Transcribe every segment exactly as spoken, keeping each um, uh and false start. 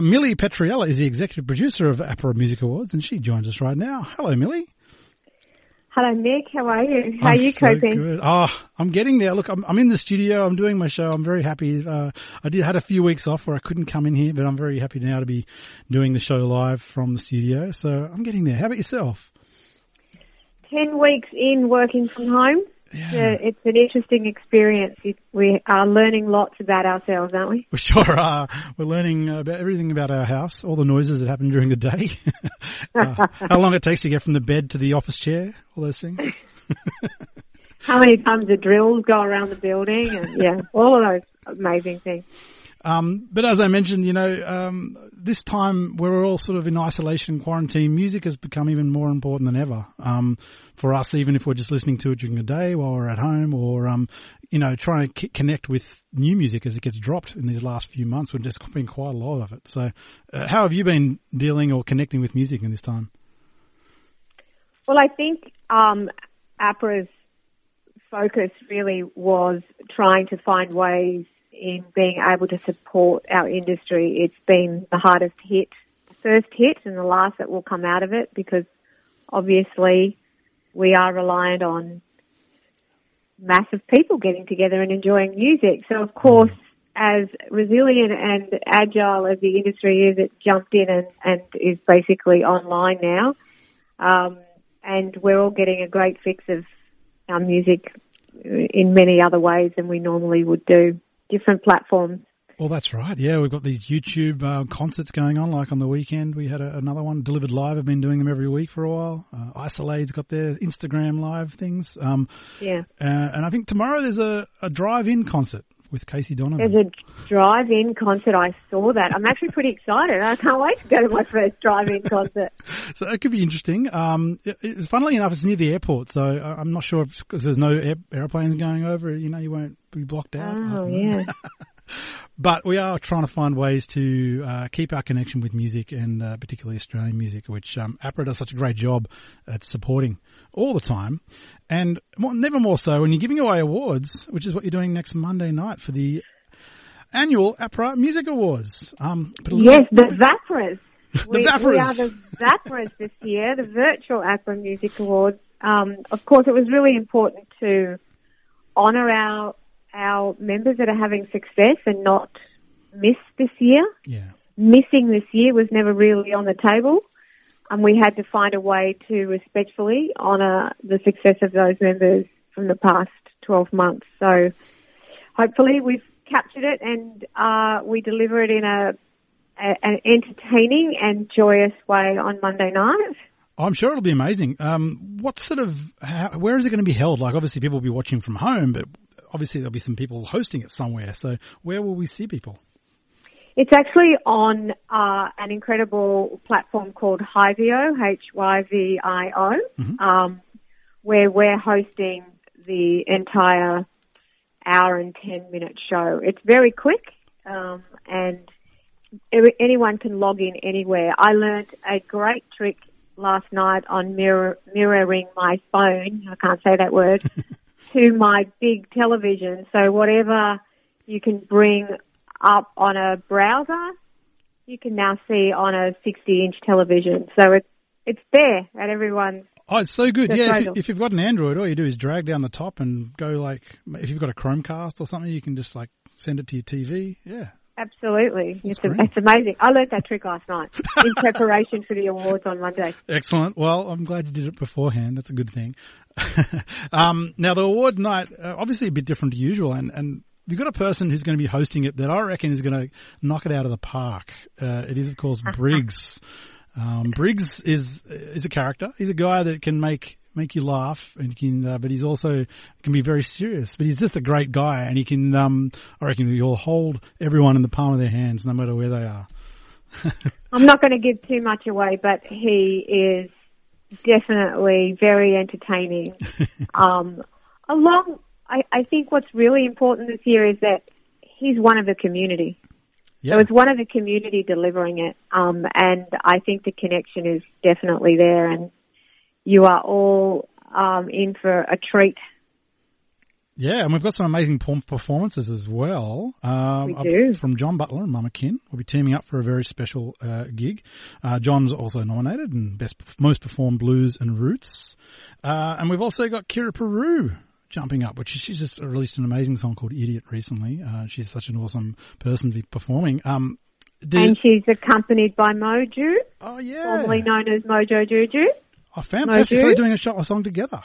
Millie Petriella is the executive producer of APRA Music Awards, and she joins us right now. Hello, Millie. Hello, Nick. How are you? How I'm are you so coping? Good. Oh, I'm getting there. Look, I'm, I'm in the studio. I'm doing my show. I'm very happy. Uh, I did had a few weeks off where I couldn't come in here, but I'm very happy now to be doing the show live from the studio. So I'm getting there. How about yourself? Ten weeks in working from home. Yeah. Uh, it's an interesting experience. It, we are learning lots about ourselves, aren't we? We sure are. We're learning about everything about our house, all the noises that happen during the day, uh, how long it takes to get from the bed to the office chair, all those things. How many times the drills go around the building, and yeah, all of those amazing things. Um, but as I mentioned, you know, um, this time we're all sort of in isolation, quarantine. Music has become even more important than ever um, for us, even if we're just listening to it during the day while we're at home, or um, you know, trying to c- connect with new music as it gets dropped in these last few months. We've just been quite a lot of it. So, uh, how have you been dealing or connecting with music in this time? Well, I think um, APRA's focus really was trying to find ways in being able to support our industry. It's been the hardest hit, the first hit and the last that will come out of it, because obviously we are reliant on massive people getting together and enjoying music. So of course, as resilient and agile as the industry is, it jumped in and, and is basically online now. Um, and we're all getting a great fix of our music in many other ways than we normally would do. Different platforms. Well, that's right. Yeah, we've got these YouTube uh, concerts going on. Like on the weekend, we had a, another one, Delivered Live. I've been doing them every week for a while. Uh, Isolade's got their Instagram live things. Um, yeah. Uh, and I think tomorrow there's a, a drive-in concert with Casey Donovan. There's a drive-in concert. I saw that. I'm actually pretty excited. I can't wait to go to my first drive-in concert. So it could be interesting. Um, it, it's, funnily enough, it's near the airport, so I'm not sure because there's no air, airplanes going over. You know, you won't be blocked out. Oh, yeah. But we are trying to find ways to uh, keep our connection with music, and uh, particularly Australian music, which um, APRA does such a great job at supporting all the time. And more, never more so when you're giving away awards, which is what you're doing next Monday night for the annual APRA Music Awards. Um, yes, the VAPRAs. the we, VAPRAs. We are the VAPRAs this year, the virtual APRA Music Awards. Um, of course, it was really important to honour our our members that are having success and not miss this year. Yeah. Missing this year was never really on the table, and we had to find a way to respectfully honour the success of those members from the past twelve months. So hopefully we've captured it, and uh, we deliver it in a, a an entertaining and joyous way on Monday night. I'm sure it'll be amazing. Um, what sort of, how, where is it going to be held? Like, obviously people will be watching from home, but obviously there'll be some people hosting it somewhere. So where will we see people? It's actually on uh, an incredible platform called Hyvio, H Y V I O, mm-hmm. um, where we're hosting the entire hour and ten minute show. It's very quick, um, and anyone can log in anywhere. I learned a great trick last night on mirror, mirroring my phone, I can't say that word, to my big television. So whatever you can bring up on a browser, you can now see on a sixty inch television. So it's, it's there at everyone's. Oh, it's so good. Yeah, if, you, if you've got an Android, all you do is drag down the top and go like, if you've got a Chromecast or something, you can just like send it to your T V. Yeah. Absolutely. It's, a, it's amazing. I learned that trick last night in preparation for the awards on Monday. Excellent. Well, I'm glad you did it beforehand. That's a good thing. um, now, the award night, uh, obviously a bit different to usual, and, and you've got a person who's going to be hosting it that I reckon is going to knock it out of the park. Uh, it is, of course, Briggs. Um, Briggs is is a character. He's a guy that can make make you laugh, and can, uh, but he's also can be very serious. But he's just a great guy, and he can. Um, I reckon he'll hold everyone in the palm of their hands, no matter where they are. I'm not going to give too much away, but he is definitely very entertaining. um, along, I, I think what's really important this year is that he's one of the community. Yeah. So it's one of the community delivering it, um, and I think the connection is definitely there, and you are all um, in for a treat. Yeah, and we've got some amazing performances as well. Um, We do. From John Butler and Mama Kin. We'll be teaming up for a very special uh, gig. Uh, John's also nominated in Best Most Performed Blues and Roots. Uh, and we've also got Kira Peru jumping up, which is, she's just released an amazing song called Idiot recently. Uh, she's such an awesome person to be performing. Um, the, And she's accompanied by Moju, oh, yeah. formerly known as Mojo Juju. Oh, fantastic. So Moju. they're doing a, shot, a song together.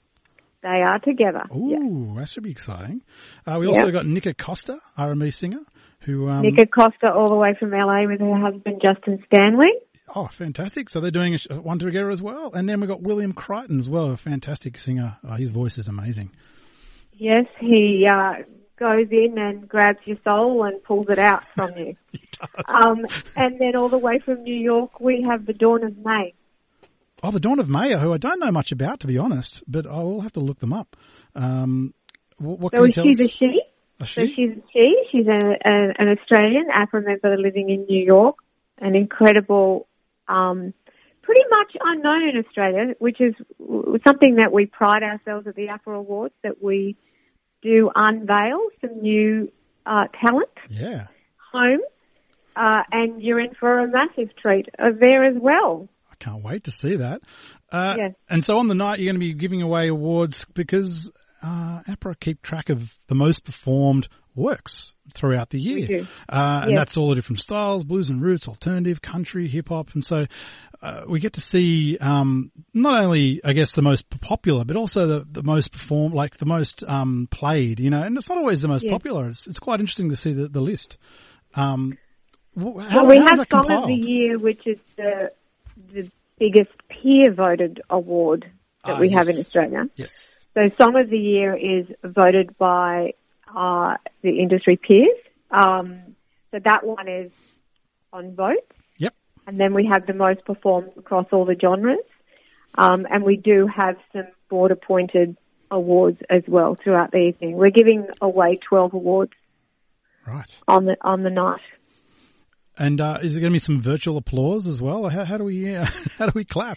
They are together. Ooh, Yeah. that should be exciting. Uh, we also Yep. got Nika Costa, R and B singer, who... Um, Nika Costa all the way from L A with her husband Justin Stanley. Oh, fantastic. So they're doing a, sh- one together as well. And then we've got William Crichton as well, a fantastic singer. Oh, his voice is amazing. Yes, he uh, goes in and grabs your soul and pulls it out from you. He does. Um, and then all the way from New York, we have the Dawn of May. Oh, the Dawn of May, who I don't know much about, to be honest, but I will have to look them up. Um, what, what can So you tell she's us? a she. A So she? she's a she. She's a, a, an Australian Afro member living in New York. An incredible, um, pretty much unknown in Australia, which is something that we pride ourselves at the Afro Awards, that we do unveil some new uh, talent Yeah. home. Uh, and you're in for a massive treat uh, there as well. I can't wait to see that. Uh, Yes. And so on the night, you're going to be giving away awards because uh, APRA keep track of the most performed works throughout the year. We do. Uh, and Yes. that's all the different styles, blues and roots, alternative, country, hip-hop. And so uh, we get to see um, not only, I guess, the most popular, but also the, the most performed, like the most um, played, you know. And it's not always the most Yes. popular. It's, it's quite interesting to see the, the list. Um, wh- how, Well, we how is have that Song of compiled? the Year, which is the the biggest peer-voted award that Ah, we have yes. in Australia. Yes. So Song of the Year is voted by uh, the industry peers. Um, so that one is on votes. Yep. And then we have the most performed across all the genres. Um, and we do have some board-appointed awards as well throughout the evening. We're giving away twelve awards Right. on the on the night. And uh, is there going to be some virtual applause as well? How, how do we uh, how do we clap?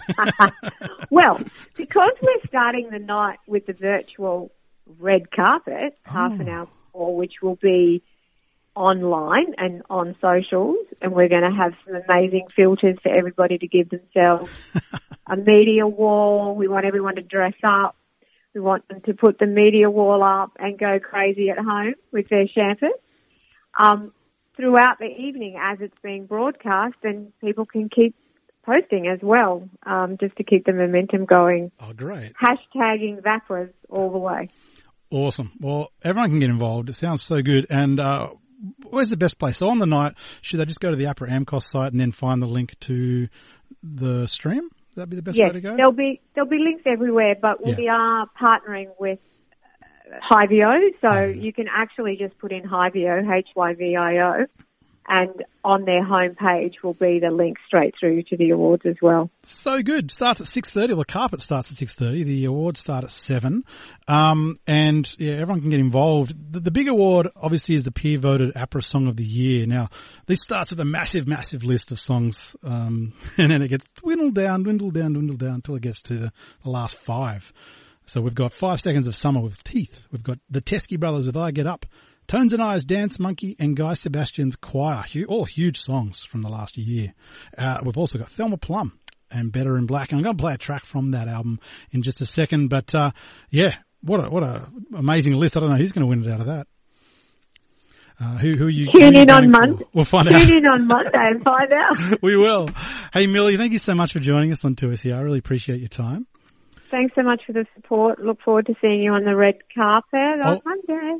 Well, because we're starting the night with the virtual red carpet, half an Oh. hour before, which will be online and on socials, and we're going to have some amazing filters for everybody to give themselves a media wall. We want everyone to dress up. We want them to put the media wall up and go crazy at home with their champers. Um, throughout the evening as it's being broadcast, and people can keep posting as well, um, just to keep the momentum going. Oh, great. Hashtagging Vapras all the way. Awesome. Well, everyone can get involved. It sounds so good. And uh, where's the best place? So on the night, should they just go to the APRA AMCOS site and then find the link to the stream? That'd be the best Yes, way to go? there'll be there'll be links everywhere, but we Yeah. are partnering with Hyvio, so Mm. you can actually just put in Hyvio, H Y V I O, and on their homepage will be the link straight through to the awards as well. So good. Starts at six thirty. The carpet starts at six thirty. The awards start at seven. Um, and yeah, everyone can get involved. The, the big award obviously is the peer voted APRA Song of the Year. Now, this starts with a massive, massive list of songs. Um, and then it gets dwindled down, dwindled down, dwindled down until it gets to the, the last five. So we've got Five Seconds of Summer with Teeth. We've got the Teskey Brothers with I Get Up. Tones and I's Dance Monkey and Guy Sebastian's Choir, hu- all huge songs from the last year. Uh, we've also got Thelma Plum and Better in Black. And I'm going to play a track from that album in just a second. But, uh, yeah, what a, what a amazing list. I don't know who's going to win it out of that. Uh, who, who are you? Tune who are you in on gunning for? Monday. We'll find Tune out. in on Monday and find out. We will. Hey, Millie, thank you so much for joining us on two S E R. I really appreciate your time. Thanks so much for the support. Look forward to seeing you on the red carpet on Oh. Monday.